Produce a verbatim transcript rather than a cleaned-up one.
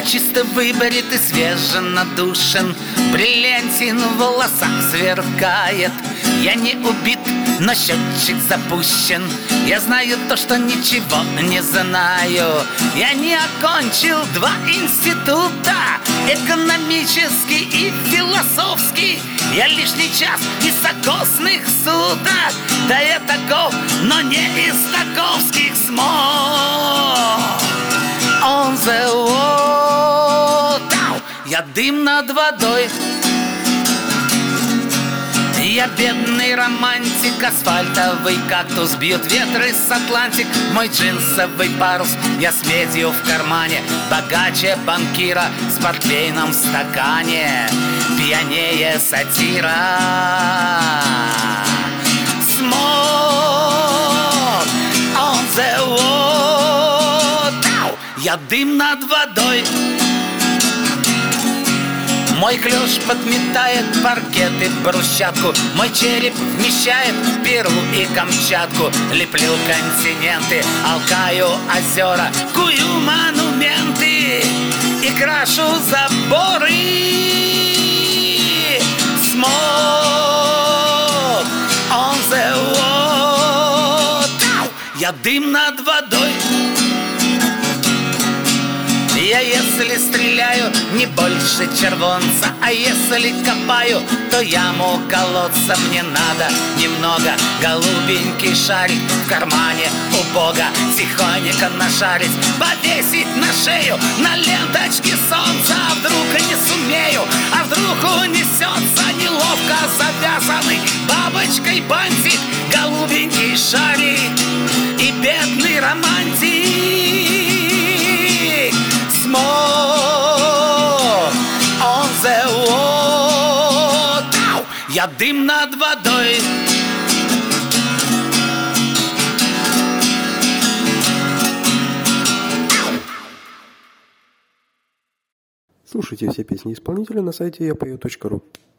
чисто выбрит и свеженадушен, бриллиантин в волосах сверкает. Я не убит, но счетчик запущен. Я знаю то, что ничего не знаю. Я не окончил два института, экономический и философский. Я лишний час в високосных судах. Да я таков, но не из таковских смог. On the water. Я дым над водой. Я бедный романтик, асфальтовый кактус, бьют ветры с Атлантик, мой джинсовый парус. Я с медью в кармане, богаче банкира, с портвейном в стакане, пьянее сатира. Smoke on the water. Я дым над водой. Мой клюш подметает паркет и брусчатку, мой череп вмещает Перу и Камчатку. Леплю континенты, алкаю озера, кую монументы и крашу заборы. Smoke on the water. Я дым над водой. Я если стреляю, не больше червонца, а если копаю, то яму колодца. Мне надо немного голубенький шарик в кармане у Бога тихонько нашарить, повесить на шею на ленточке солнца. А вдруг не сумею, а вдруг унесется неловко завязанный бабочкой бантик, голубенький шарик и бедный романтик. Smoke on the water. Я дым над водой. Слушайте все песни исполнителя на сайте я пою точка ру.